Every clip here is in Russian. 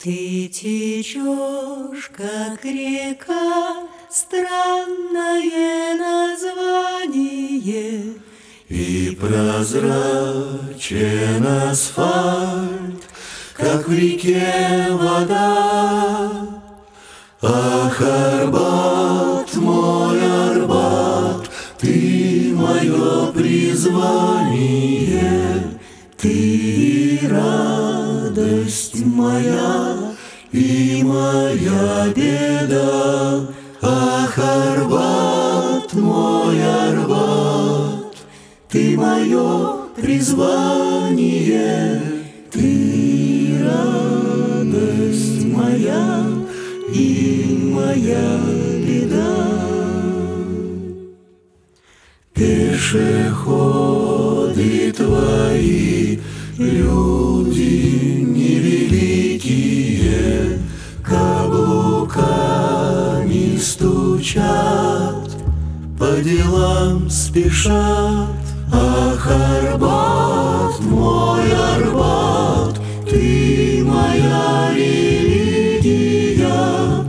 Ты течешь, как река, странное название, и прозрачен асфальт, как в реке вода. Ах, Арбат, мой Арбат, ты мое призвание, ты радость моя и моя беда. Ах, Арбат, мой Арбат, ты мое призвание, ты радость моя и моя беда. Пешеходы твои, люди невеликие, каблуками стучат, по делам спешат. Ах, Арбат, мой Арбат, ты моя религия,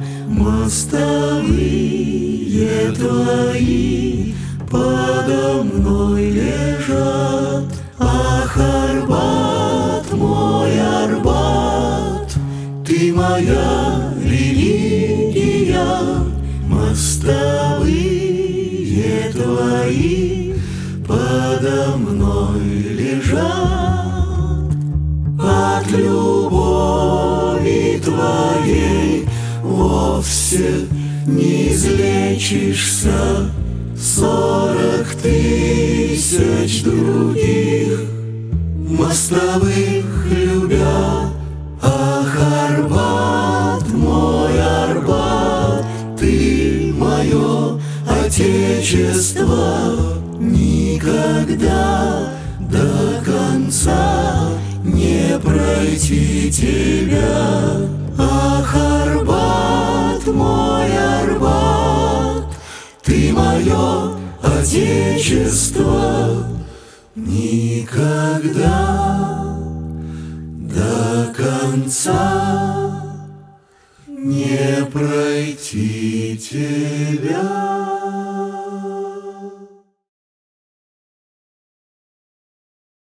мостовые твои подо мной лежат. Ах, Арбат, мой Арбат, ты моя религия, мостовые твои подо мной лежат. От любови твоей вовсе не излечишься, 40 000 других мостовых любя. Ах, Арбат, мой Арбат, ты мое отечество, никогда до конца не пройти тебя. Ах, Арбат, мой Арбат, ты мое отечество, никогда до конца не пройти тебя.